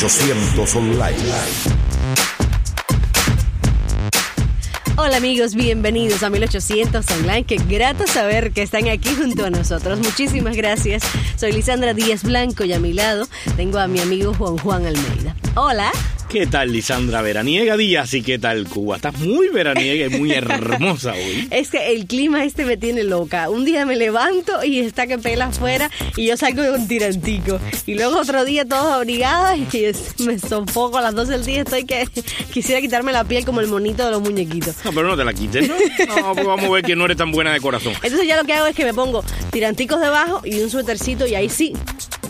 1800 Online. Hola amigos, bienvenidos a 1800 Online. Qué grato saber que están aquí junto a nosotros. Muchísimas gracias. Soy Lisandra Díaz Blanco y a mi lado tengo a mi amigo Juan Almeida. Hola. ¿Qué tal, Lisandra Veraniega Díaz? ¿Y qué tal, Cuba? Estás muy veraniega y muy hermosa hoy. Es que el clima me tiene loca. Un día me levanto y está que pela afuera y yo salgo de un tirantico. Y luego otro día todos abrigadas y me sofoco a las 12 del día. Estoy que quisiera quitarme la piel como el monito de los muñequitos. No, pero no te la quites, ¿no? No, pues vamos a ver que no eres tan buena de corazón. Entonces ya lo que hago es que me pongo tiranticos debajo y un suétercito y ahí sí.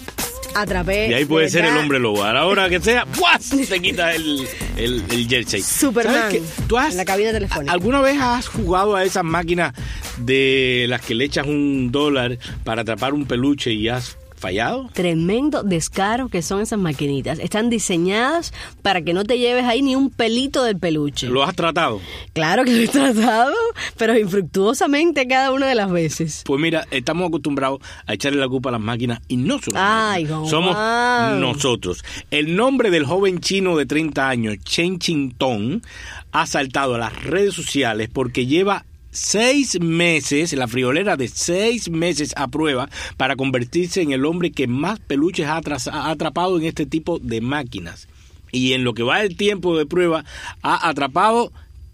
Atrapé. Y ahí puede ser el hombre lobo. A la hora que sea, ¡puas! Te quita el jersey. Superman. ¿Tú en la cabina telefónica. ¿Alguna vez has jugado a esas máquinas de las que le echas $1 para atrapar un peluche y has fallado? Tremendo descaro que son esas maquinitas. Están diseñadas para que no te lleves ahí ni un pelito del peluche. ¿Lo has tratado? Claro que lo he tratado, pero infructuosamente cada una de las veces. Pues mira, estamos acostumbrados a echarle la culpa a las máquinas y no son las máquinas. Somos nosotros. El nombre del joven chino de 30 años, Chen Qingtong, ha saltado a las redes sociales porque lleva 6 meses, la friolera de 6 meses a prueba para convertirse en el hombre que más peluches ha atrapado en este tipo de máquinas. Y en lo que va el tiempo de prueba, ha atrapado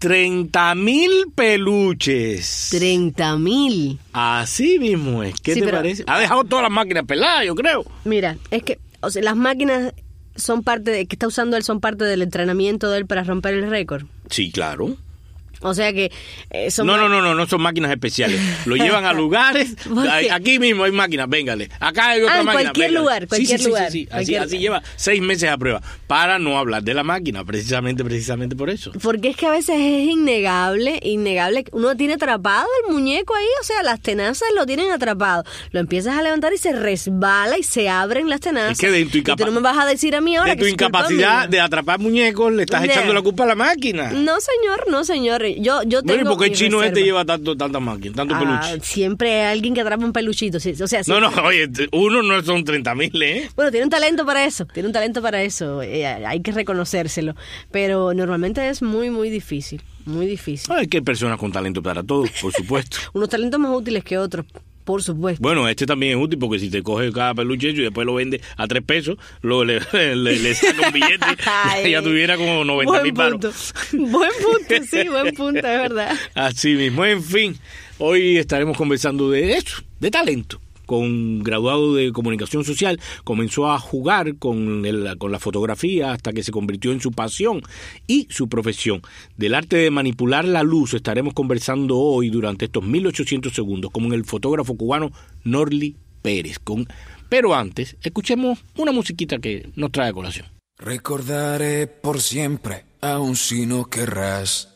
30,000 peluches. 30,000. Así mismo es. ¿Qué te parece? Ha dejado todas las máquinas peladas, yo creo. Mira, es que las máquinas son parte que está usando él, son parte del entrenamiento de él para romper el récord. Sí, claro. O sea que son no son máquinas especiales. Lo llevan a lugares. Aquí mismo hay máquinas, véngale. Acá hay otra máquina. Cualquier lugar. Sí. Así lleva 6 meses a prueba. Para no hablar de la máquina, precisamente por eso. Porque es que a veces es innegable. Uno tiene atrapado el muñeco ahí, o sea, las tenazas lo tienen atrapado. Lo empiezas a levantar y se resbala y se abren las tenazas. Es que de tu y tú no me vas a decir a mí ahora de tu incapacidad de atrapar muñecos le estás echando la culpa a la máquina. No, señor. Yo tengo. Bueno, ¿y por qué el chino lleva tanta máquina, tanto peluche? Siempre hay alguien que atrapa un peluchito. O sea, no, oye, uno no son 30,000, ¿eh? Bueno, tiene un talento para eso. Hay que reconocérselo. Pero normalmente es muy, muy difícil. Muy difícil. Hay que hay personas con talento para todo, por supuesto. Unos talentos más útiles que otros. Por supuesto. Bueno, este también es útil porque si te coge cada peluche y después lo vende a $3, le saca un billete y ya tuviera como 90,000 paros. Buen punto, es verdad. Así mismo, en fin, hoy estaremos conversando de eso, de talento. Con graduado de comunicación social, comenzó a jugar con la fotografía hasta que se convirtió en su pasión y su profesión. Del arte de manipular la luz estaremos conversando hoy durante estos 1800 segundos con el fotógrafo cubano Norly Pérez. Pero antes, escuchemos una musiquita que nos trae a colación. Recordaré por siempre, aun si no querrás.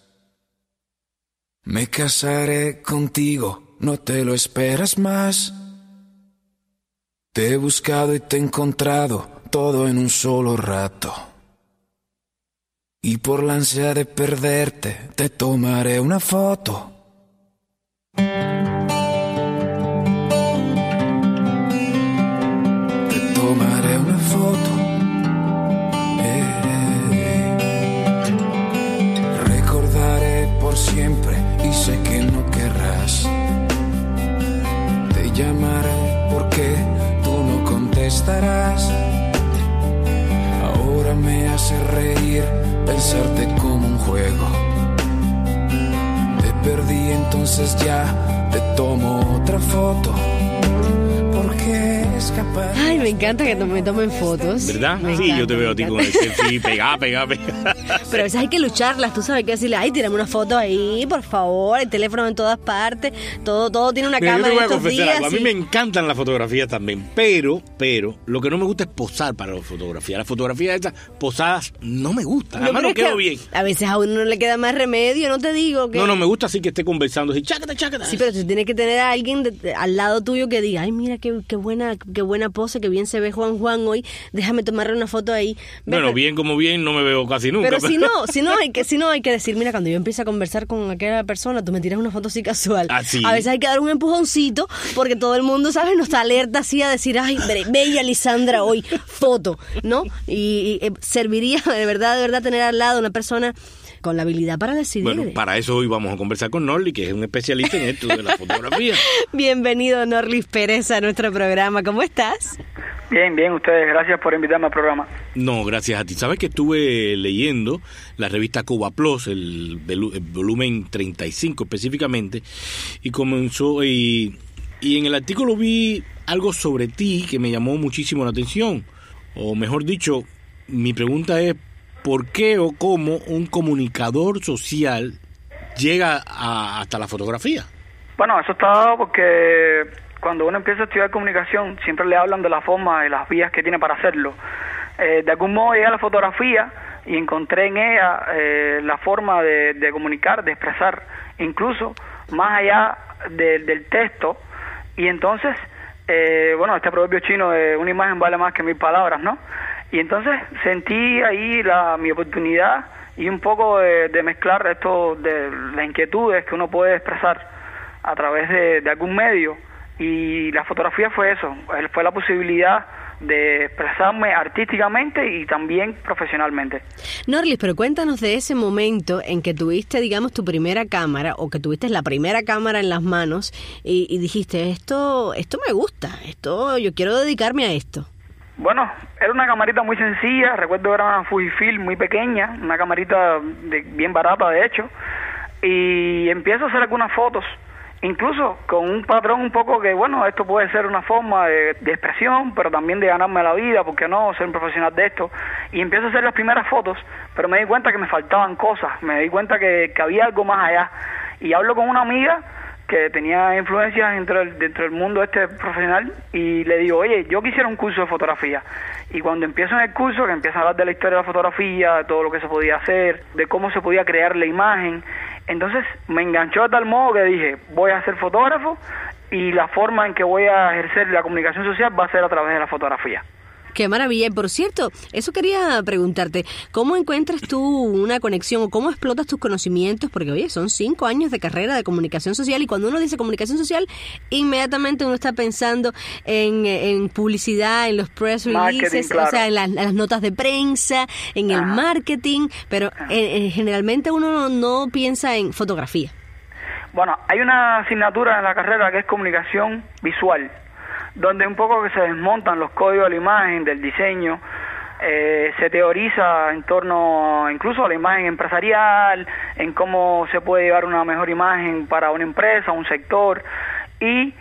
Me casaré contigo, no te lo esperas más. Te he buscado y te he encontrado, todo en un solo rato. Y por la ansia de perderte, te tomaré una foto. Te tomaré una foto. Recordaré por siempre y sé que no querrás. Te llamaré porque estarás. Ahora me hace reír pensarte como un juego. Te perdí, entonces ya te tomo otra foto. Porque es capaz. Ay, me encanta que me tomen fotos. ¿Verdad? Sí, yo te veo a ti con el selfie pegada. Pero a veces hay que lucharlas, tú sabes que decirle, ay, tírame una foto ahí, por favor, el teléfono en todas partes, todo tiene una cámara en estos días. Algo. A mí me encantan las fotografías también, pero lo que no me gusta es posar para las fotografías. Las fotografías estas posadas no me gustan, además no quedo bien. A veces a uno no le queda más remedio, no te digo que... No, me gusta así que esté conversando, así, chácata. Sí, pero tú tienes que tener a alguien al lado tuyo que diga, ay, mira qué buena pose, que bien se ve Juan hoy, déjame tomarle una foto ahí. Bueno, bien como bien, no me veo casi casi nunca. Pero si no hay que decir, mira, cuando yo empiezo a conversar con aquella persona, tú me tiras una foto así casual. Así. A veces hay que dar un empujoncito, porque todo el mundo, ¿sabes? Nos alerta así a decir, ay, bella Lisandra hoy, foto, ¿no? Y serviría de verdad tener al lado una persona con la habilidad para decidir. Bueno, para eso hoy vamos a conversar con Norlis, que es un especialista en esto de la fotografía. Bienvenido, Norlis Pérez, a nuestro programa. ¿Cómo estás? Bien, ustedes. Gracias por invitarme al programa. No, gracias a ti. Sabes que estuve leyendo la revista Cuba Plus, el volumen 35 específicamente, y comenzó y en el artículo vi algo sobre ti que me llamó muchísimo la atención. O mejor dicho, mi pregunta es, ¿por qué o cómo un comunicador social llega hasta la fotografía? Bueno, eso está dado porque cuando uno empieza a estudiar comunicación siempre le hablan de la forma y las vías que tiene para hacerlo. De algún modo llegué a la fotografía y encontré en ella la forma de comunicar, de expresar, incluso más allá del texto. Y entonces, este proverbio chino de una imagen vale más que 1000 palabras, ¿no? Y entonces sentí ahí mi oportunidad y un poco de mezclar esto de las inquietudes que uno puede expresar a través de algún medio. Y la fotografía fue eso, fue la posibilidad de expresarme artísticamente y también profesionalmente. Norlis, pero cuéntanos de ese momento en que tuviste, digamos, tu primera cámara, o que tuviste la primera cámara en las manos y dijiste, esto me gusta, yo quiero dedicarme a esto. Bueno, era una camarita muy sencilla, recuerdo que era una Fujifilm muy pequeña, una camarita bien barata de hecho, y empiezo a hacer algunas fotos, incluso con un patrón un poco que, esto puede ser una forma de expresión, pero también de ganarme la vida, ¿por qué no? Ser un profesional de esto, y empiezo a hacer las primeras fotos, pero me di cuenta que me faltaban cosas, me di cuenta que había algo más allá, y hablo con una amiga que tenía influencias dentro del mundo profesional, y le digo, oye, yo quisiera un curso de fotografía. Y cuando empiezo en el curso, que empieza a hablar de la historia de la fotografía, de todo lo que se podía hacer, de cómo se podía crear la imagen, entonces me enganchó de tal modo que dije, voy a ser fotógrafo y la forma en que voy a ejercer la comunicación social va a ser a través de la fotografía. Qué maravilla. Y por cierto, eso quería preguntarte, ¿cómo encuentras tú una conexión o cómo explotas tus conocimientos? Porque, oye, son 5 años de carrera de comunicación social, y cuando uno dice comunicación social, inmediatamente uno está pensando en publicidad, en los press releases, claro. O sea, en las notas de prensa, en el marketing, pero generalmente uno no piensa en fotografía. Bueno, hay una asignatura en la carrera que es comunicación visual, donde un poco que se desmontan los códigos de la imagen, del diseño, se teoriza en torno incluso a la imagen empresarial, en cómo se puede llevar una mejor imagen para una empresa, un sector, y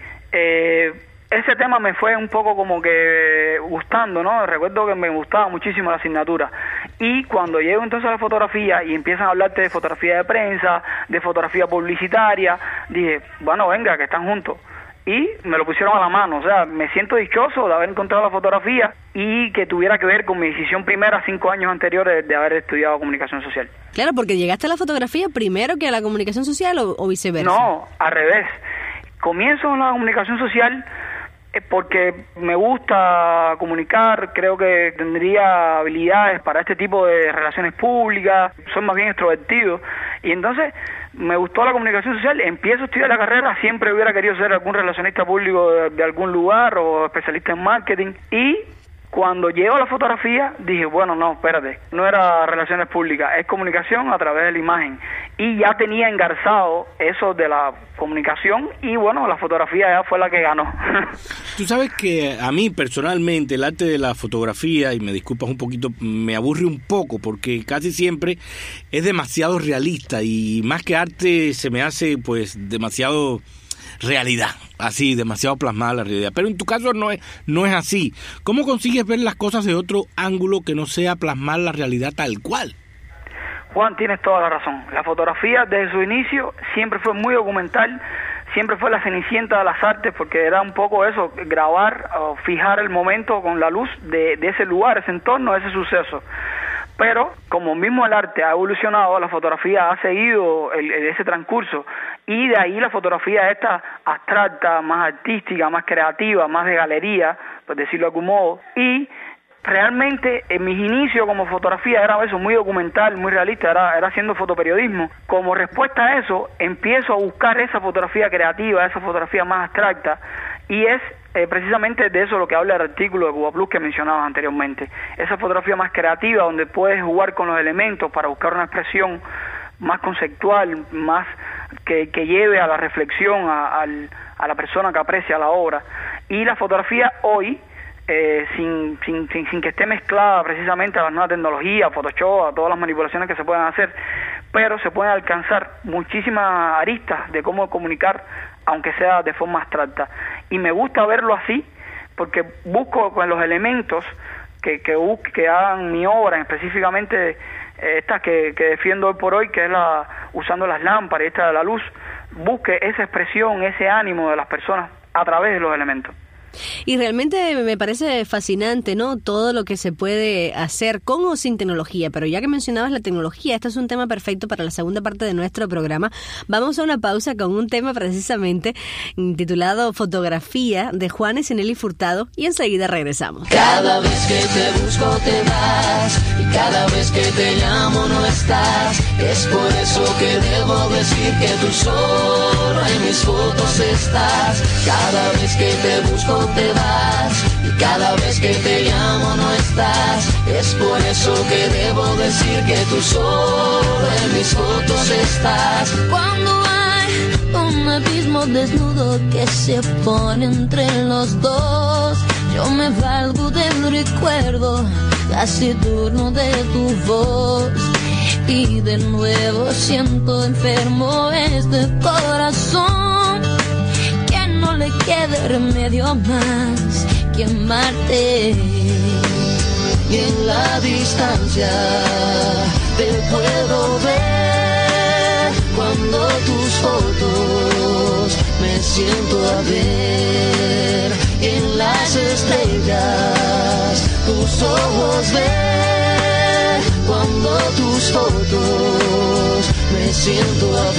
ese tema me fue un poco como que gustando, ¿no? Recuerdo que me gustaba muchísimo la asignatura, y cuando llego entonces a la fotografía y empiezan a hablarte de fotografía de prensa, de fotografía publicitaria, dije, venga, que están juntos. Y me lo pusieron a la mano, o sea, me siento dichoso de haber encontrado la fotografía y que tuviera que ver con mi decisión primera 5 años anteriores de haber estudiado comunicación social. Claro, porque llegaste a la fotografía primero que a la comunicación social, o viceversa. No, al revés. Comienzo en la comunicación social porque me gusta comunicar, creo que tendría habilidades para este tipo de relaciones públicas, soy más bien extrovertido, y entonces me gustó la comunicación social, empiezo a estudiar la carrera, siempre hubiera querido ser algún relacionista público de algún lugar o especialista en marketing, y cuando llego a la fotografía dije, no, espérate, no era relaciones públicas, es comunicación a través de la imagen, y ya tenía engarzado eso de la comunicación, y la fotografía ya fue la que ganó. Tú sabes que a mí personalmente el arte de la fotografía, y me disculpas un poquito, me aburre un poco porque casi siempre es demasiado realista, y más que arte se me hace pues demasiado realidad, así, demasiado plasmada la realidad. Pero en tu caso no es así. ¿Cómo consigues ver las cosas de otro ángulo que no sea plasmar la realidad tal cual? Juan, tienes toda la razón. La fotografía desde su inicio siempre fue muy documental, siempre fue la cenicienta de las artes, porque era un poco eso, grabar o fijar el momento con la luz de ese lugar, ese entorno, ese suceso. Pero como mismo el arte ha evolucionado, la fotografía ha seguido ese transcurso, y de ahí la fotografía esta abstracta, más artística, más creativa, más de galería, por decirlo de algún modo, y realmente en mis inicios como fotografía era eso, muy documental, muy realista, era haciendo fotoperiodismo. Como respuesta a eso, empiezo a buscar esa fotografía creativa, esa fotografía más abstracta, y es precisamente de eso lo que habla el artículo de Cuba Plus que mencionabas anteriormente. Esa fotografía más creativa, donde puedes jugar con los elementos para buscar una expresión más conceptual, más que lleve a la reflexión a la persona que aprecia la obra. Y la fotografía hoy, sin que esté mezclada precisamente a las nuevas tecnologías, Photoshop, a todas las manipulaciones que se pueden hacer, pero se pueden alcanzar muchísimas aristas de cómo comunicar, aunque sea de forma abstracta. Y me gusta verlo así, porque busco con los elementos que hagan mi obra, específicamente esta que defiendo hoy por hoy, que es usando las lámparas, esta de la luz, busque esa expresión, ese ánimo de las personas a través de los elementos. Y realmente me parece fascinante, ¿no? Todo lo que se puede hacer con o sin tecnología. Pero ya que mencionabas la tecnología, este es un tema perfecto para la segunda parte de nuestro programa. Vamos a una pausa con un tema precisamente titulado Fotografía, de Juanes y Nelly Furtado, y enseguida regresamos. Cada vez que te busco te vas, y cada vez que te llamo no estás. Es por eso que debo decir que tú solo en mis fotos estás. Cada vez que te busco te vas, y cada vez que te llamo no estás. Es por eso que debo decir que tú solo en mis fotos estás. Cuando hay un abismo desnudo que se pone entre los dos, yo me valgo del recuerdo taciturno de tu voz, y de nuevo siento enfermo este corazón, que no le quede remedio más que amarte. Y en la distancia te puedo ver, cuando tus fotos me siento a ver. En las estrellas tus ojos ver, cuando tus fotos me siento a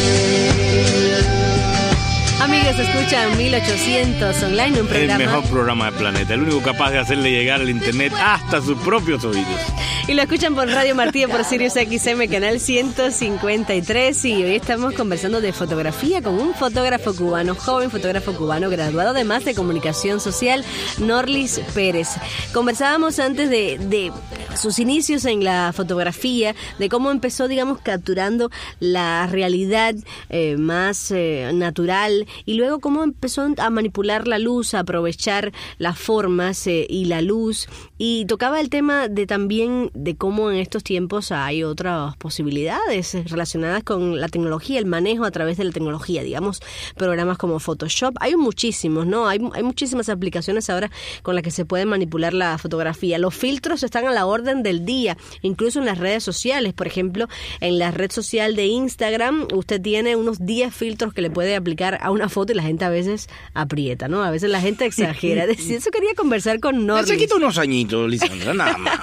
ver. Amigos, escuchan 1800 Online, un programa... El mejor programa del planeta, el único capaz de hacerle llegar al internet hasta sus propios oídos. Y lo escuchan por Radio Martí, por Sirius XM, canal 153. Y hoy estamos conversando de fotografía con un fotógrafo cubano, joven fotógrafo cubano, graduado además de comunicación social, Norlis Pérez. Conversábamos antes de sus inicios en la fotografía, de cómo empezó, digamos, capturando la realidad más natural, y luego cómo empezó a manipular la luz, a aprovechar las formas y la luz, y tocaba el tema de también de cómo en estos tiempos hay otras posibilidades relacionadas con la tecnología, el manejo a través de la tecnología, digamos, programas como Photoshop. Hay muchísimos, ¿no? Hay muchísimas aplicaciones ahora con las que se puede manipular la fotografía. Los filtros están a la orden del día, incluso en las redes sociales. Por ejemplo, en la red social de Instagram, usted tiene unos 10 filtros que le puede aplicar a una foto, y la gente a veces aprieta, ¿no? A veces la gente exagera. Eso quería conversar con Norlis. Se quita unos añitos, Lisandra, nada más.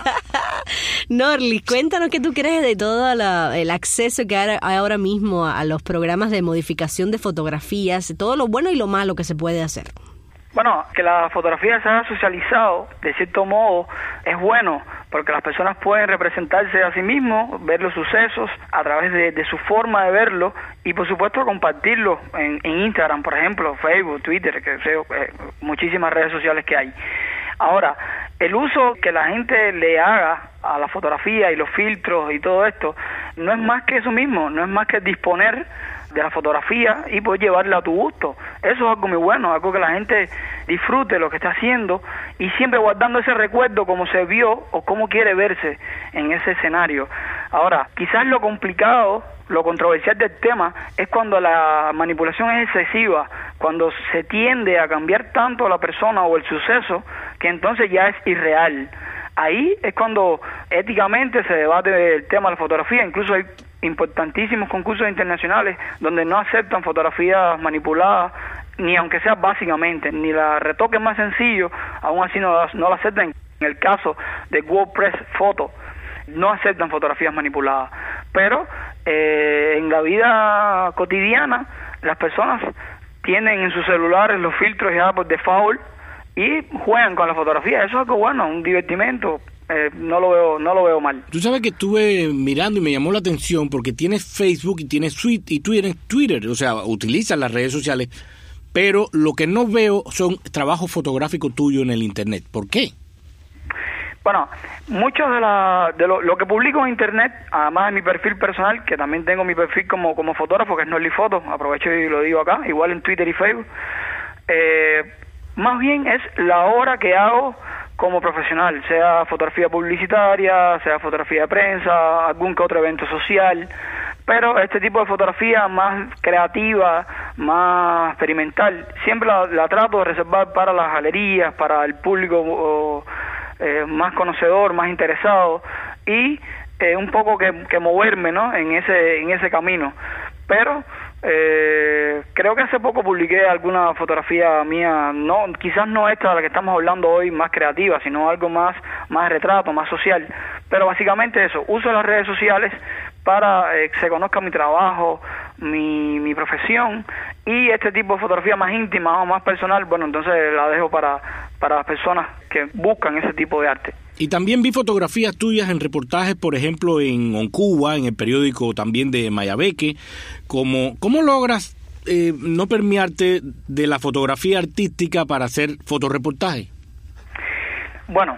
Norlis, cuéntanos qué tú crees de todo el acceso que hay ahora mismo a los programas de modificación de fotografías, todo lo bueno y lo malo que se puede hacer. Bueno, que la fotografía se haya socializado, de cierto modo, es bueno, porque las personas pueden representarse a sí mismos, ver los sucesos a través de su forma de verlo, y por supuesto compartirlo en Instagram, por ejemplo, Facebook, Twitter, muchísimas redes sociales que hay. Ahora, el uso que la gente le haga a la fotografía y los filtros y todo esto, no es más que eso mismo, no es más que disponer de la fotografía y poder llevarla a tu gusto. Eso es algo muy bueno, algo que la gente disfrute lo que está haciendo, y siempre guardando ese recuerdo como se vio o cómo quiere verse en ese escenario. Ahora, quizás lo complicado, lo controversial del tema es cuando la manipulación es excesiva, cuando se tiende a cambiar tanto a la persona o el suceso que entonces ya es irreal. Ahí es cuando éticamente se debate el tema de la fotografía. Incluso hay importantísimos concursos internacionales donde no aceptan fotografías manipuladas, ni aunque sea básicamente, ni la retoque más sencillo, aún así no la aceptan. En el caso de WordPress Photo, no aceptan fotografías manipuladas. Pero en la vida cotidiana, las personas tienen en sus celulares los filtros ya por default, y juegan con la fotografía. Eso es algo bueno, un divertimento. No lo veo mal. Tú sabes que estuve mirando y me llamó la atención porque tienes Facebook y tienes Twitter, o sea, utilizas las redes sociales, pero lo que no veo son trabajos fotográficos tuyos en el internet. ¿Por qué? Bueno, muchos de lo que publico en internet, además de mi perfil personal, que también tengo mi perfil como fotógrafo, que es Norly Photo, aprovecho y lo digo acá, igual en Twitter y Facebook, más bien es la obra que hago como profesional, sea fotografía publicitaria, sea fotografía de prensa, algún que otro evento social, pero este tipo de fotografía más creativa, más experimental, siempre la trato de reservar para las galerías, para el público más conocedor, más interesado, y un poco que moverme, ¿no?, en ese camino. Pero creo que hace poco publiqué alguna fotografía mía, quizás no esta de la que estamos hablando hoy, más creativa, sino algo más retrato, más social. Pero básicamente eso, uso las redes sociales para que se conozca mi trabajo, mi profesión, y este tipo de fotografía más íntima o más personal, bueno, entonces la dejo para las personas que buscan ese tipo de arte. Y también vi fotografías tuyas en reportajes, por ejemplo, en Oncuba, en el periódico también de Mayabeque. ¿Cómo logras no permearte de la fotografía artística para hacer fotoreportaje? Bueno,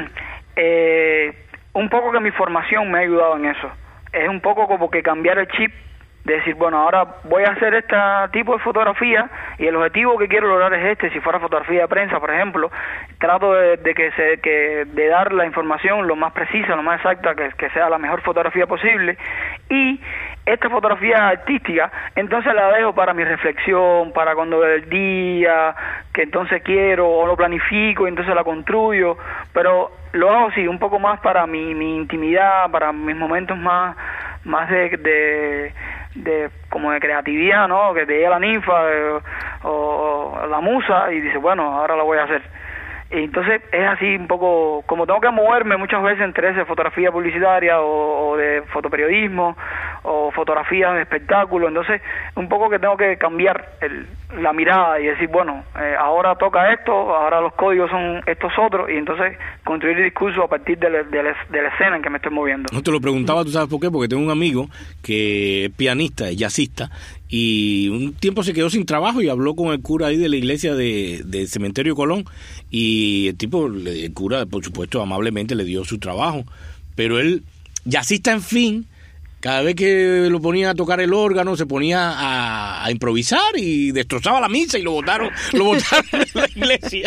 un poco que mi formación me ha ayudado en eso. Es un poco como que cambiar el chip, de decir, bueno, ahora voy a hacer este tipo de fotografía y el objetivo que quiero lograr es este. Si fuera fotografía de prensa, por ejemplo, trato de dar la información lo más precisa, lo más exacta, que sea la mejor fotografía posible, y esta fotografía artística entonces la dejo para mi reflexión, para cuando veo el día que entonces quiero, o lo planifico y entonces la construyo, pero lo hago así, un poco más para mi intimidad, para mis momentos más de como de creatividad, ¿no?, que te llega la ninfa o la musa y dice, bueno, ahora la voy a hacer. Y entonces es así un poco, como tengo que moverme muchas veces entre ese fotografía publicitaria o de fotoperiodismo o fotografía de espectáculo, entonces un poco que tengo que cambiar la mirada y decir, bueno, ahora toca esto, ahora los códigos son estos otros, y entonces construir el discurso a partir de la escena en que me estoy moviendo. No te lo preguntaba, ¿tú sabes por qué? Porque tengo un amigo que es pianista, es jazzista, y un tiempo se quedó sin trabajo y habló con el cura ahí de la iglesia del Cementerio Colón, y el cura, por supuesto, amablemente le dio su trabajo, pero él, jazzista en fin, cada vez que lo ponían a tocar el órgano se ponía a improvisar y destrozaba la misa y lo botaron de la iglesia.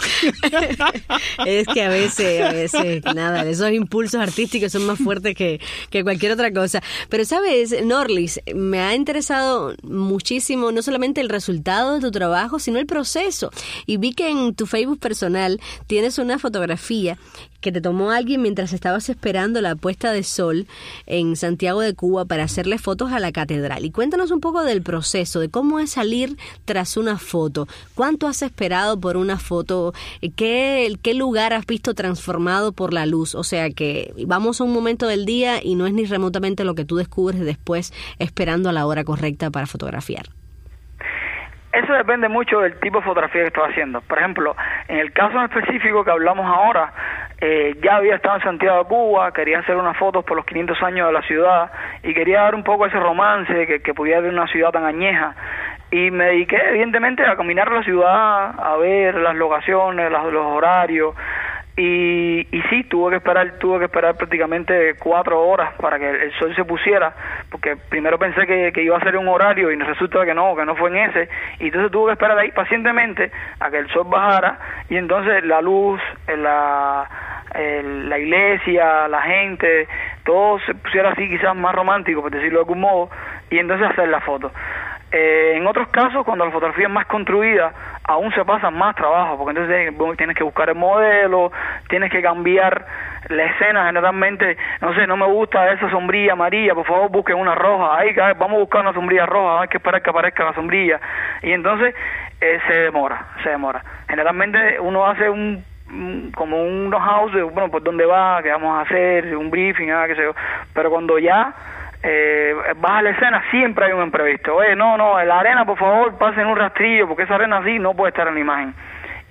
Es que a veces, nada, esos impulsos artísticos son más fuertes que cualquier otra cosa. Pero sabes, Norlis, me ha interesado muchísimo no solamente el resultado de tu trabajo, sino el proceso. Y vi que en tu Facebook personal tienes una fotografía que te tomó alguien mientras estabas esperando la puesta de sol en Santiago de Cuba para hacerle fotos a la catedral. Y cuéntanos un poco del proceso, de cómo es salir tras una foto. ¿Cuánto has esperado por una foto? ¿Qué lugar has visto transformado por la luz? O sea que vamos a un momento del día y no es ni remotamente lo que tú descubres después esperando a la hora correcta para fotografiar. Eso depende mucho del tipo de fotografía que estoy haciendo. Por ejemplo, en el caso en específico que hablamos ahora, ya había estado en Santiago de Cuba, quería hacer unas fotos por los 500 años de la ciudad y quería dar un poco ese romance que pudiera haber una ciudad tan añeja. Y me dediqué evidentemente a caminar la ciudad, a ver las locaciones, los horarios, y sí, tuve que esperar prácticamente 4 horas para que el sol se pusiera, porque primero pensé que iba a ser un horario y resulta que no fue en ese, y entonces tuve que esperar ahí pacientemente a que el sol bajara, y entonces la luz, la iglesia, la gente, todo se pusiera así quizás más romántico, por decirlo de algún modo, y entonces hacer la foto. En otros casos, cuando la fotografía es más construida, aún se pasa más trabajo, porque entonces tienes que buscar el modelo, tienes que cambiar la escena. Generalmente, no sé, no me gusta esa sombrilla amarilla, por favor busquen una roja, vamos a buscar una sombrilla roja, hay que esperar que aparezca la sombrilla, y entonces se demora. Generalmente uno hace como un know-how de, bueno, por dónde va, qué vamos a hacer, un briefing, qué sé yo, pero cuando ya vas a la escena siempre hay un imprevisto. Oye, no, la arena por favor pasen un rastrillo, porque esa arena así no puede estar en la imagen.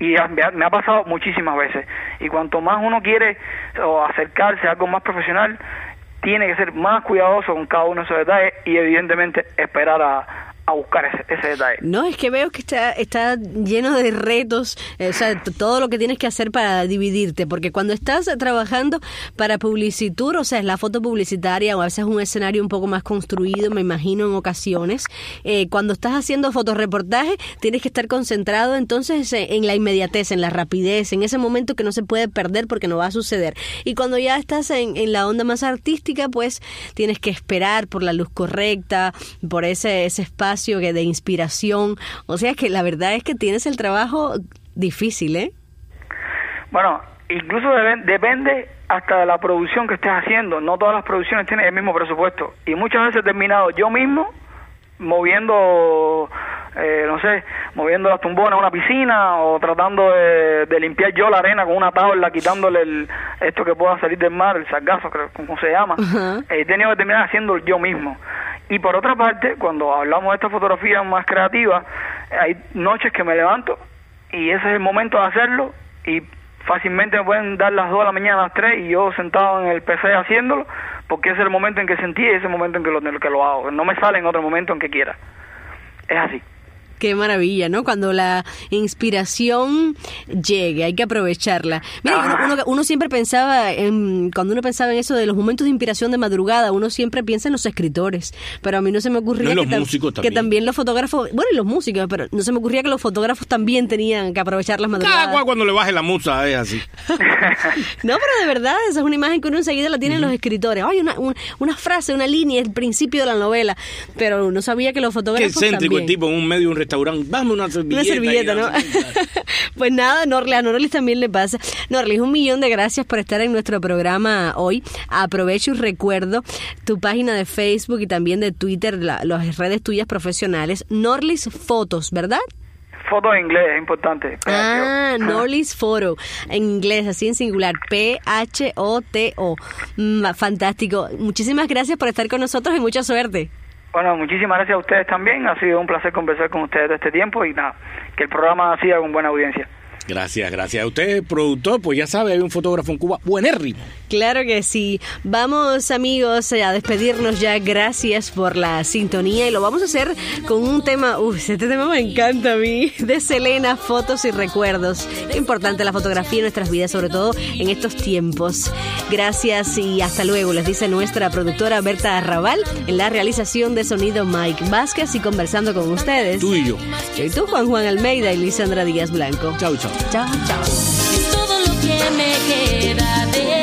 Y me ha pasado muchísimas veces. Y cuanto más uno quiere o acercarse a algo más profesional, tiene que ser más cuidadoso con cada uno de esos detalles y evidentemente esperar a buscar ese detalle. No, es que veo que está lleno de retos, o sea, todo lo que tienes que hacer para dividirte, porque cuando estás trabajando para Publicitur, o sea, es la foto publicitaria o a veces un escenario un poco más construido, me imagino en ocasiones, cuando estás haciendo fotoreportaje tienes que estar concentrado entonces en la inmediatez, en la rapidez, en ese momento que no se puede perder porque no va a suceder. Y cuando ya estás en la onda más artística, pues tienes que esperar por la luz correcta, por ese espacio de inspiración, o sea que la verdad es que tienes el trabajo difícil, ¿eh? Bueno, incluso depende hasta de la producción que estés haciendo. No todas las producciones tienen el mismo presupuesto y muchas veces he terminado yo mismo moviendo moviendo las tumbonas a una piscina o tratando de limpiar yo la arena con una tabla, quitándole esto que pueda salir del mar, el sargazo, creo, como se llama. Uh-huh. He tenido que terminar haciendo yo mismo. Y por otra parte, cuando hablamos de esta fotografía más creativa, hay noches que me levanto y ese es el momento de hacerlo y fácilmente me pueden dar las 2 de la mañana, las 3 y yo sentado en el PC haciéndolo, porque ese es el momento en que sentí y ese es el momento en que lo hago. No me sale en otro momento en que quiera. Es así. Qué maravilla, ¿no? Cuando la inspiración llegue, hay que aprovecharla. Mira, uno siempre pensaba, cuando uno pensaba en eso de los momentos de inspiración de madrugada, uno siempre piensa en los escritores, pero a mí no se me ocurría que también los fotógrafos, bueno, y los músicos, pero no se me ocurría que los fotógrafos también tenían que aprovechar las madrugadas. Cada cual cuando le baje la musa es así. No, pero de verdad, esa es una imagen que uno enseguida la tienen los escritores. Ay, una frase, una línea, el principio de la novela, pero no sabía que los fotógrafos también. Qué excéntrico el tipo en un medio de un restaurante. Vamos, una servilleta, ¿no? Pues nada, a Norlis también le pasa. Norlis, 1.000.000 de gracias por estar en nuestro programa hoy. Aprovecho y recuerdo tu página de Facebook y también de Twitter, las redes tuyas profesionales. Norlis Fotos, ¿verdad? Foto en inglés, es importante. Norlis Photo, en inglés, así en singular, P-H-O-T-O. Fantástico. Muchísimas gracias por estar con nosotros y mucha suerte. Bueno, muchísimas gracias a ustedes también. Ha sido un placer conversar con ustedes de este tiempo y nada, que el programa siga con buena audiencia. Gracias a usted, productor, pues ya sabe, hay un fotógrafo en Cuba buenérrimo. Claro que sí. Vamos, amigos, a despedirnos ya. Gracias por la sintonía y lo vamos a hacer con un tema, este tema me encanta a mí, de Selena, Fotos y Recuerdos. Qué importante la fotografía en nuestras vidas, sobre todo en estos tiempos. Gracias y hasta luego, les dice nuestra productora Berta Arrabal, en la realización de sonido Mike Vázquez y conversando con ustedes. Tú y yo. Yo y tú, Juan Almeida y Lisandra Díaz Blanco. Chau, chau. Chao, chao. Es todo lo que me queda de